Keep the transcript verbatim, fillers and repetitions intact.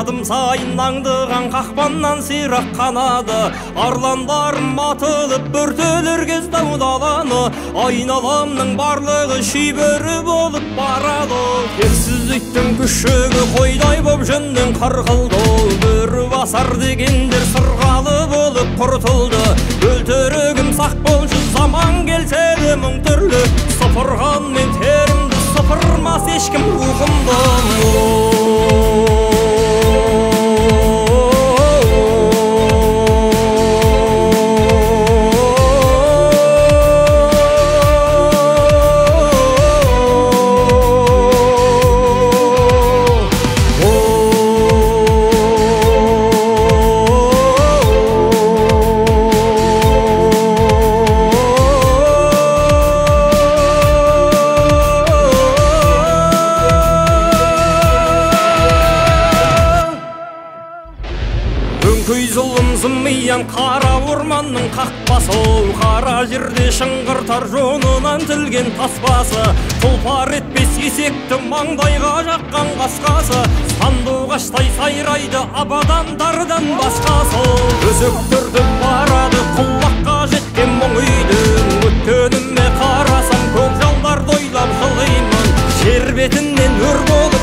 адым сайын аңдыған қақпаннан сирақ қанады, арландарым атылып бүртелер кез дау-даланы, айналамның барлығы шибөрі болып барады. Ерсіз иттің күшігі қойдай боп жөннен қырқылды, бөрі басар дегендер сырғалы болып құртылды. Өлтірігім сақ болшы, заман келсе де мың түрлі, сыпырған мен терімді сыпырмас ешкім рухымды. Көй зұлым зымиян қара орманның қақпасы, қара жерде шыңғыртар жонынан тілген таспасы, тұлпар етпес есекті маңдайға жаққан қасқасы, сандуғаштай сайрайды абадандардан басқасы. Өзектірді барады құлаққа жеткен мұң үйдің, өткеніме қарасам көкжалдарды ойлап жылаймын, жер бетінен өр болып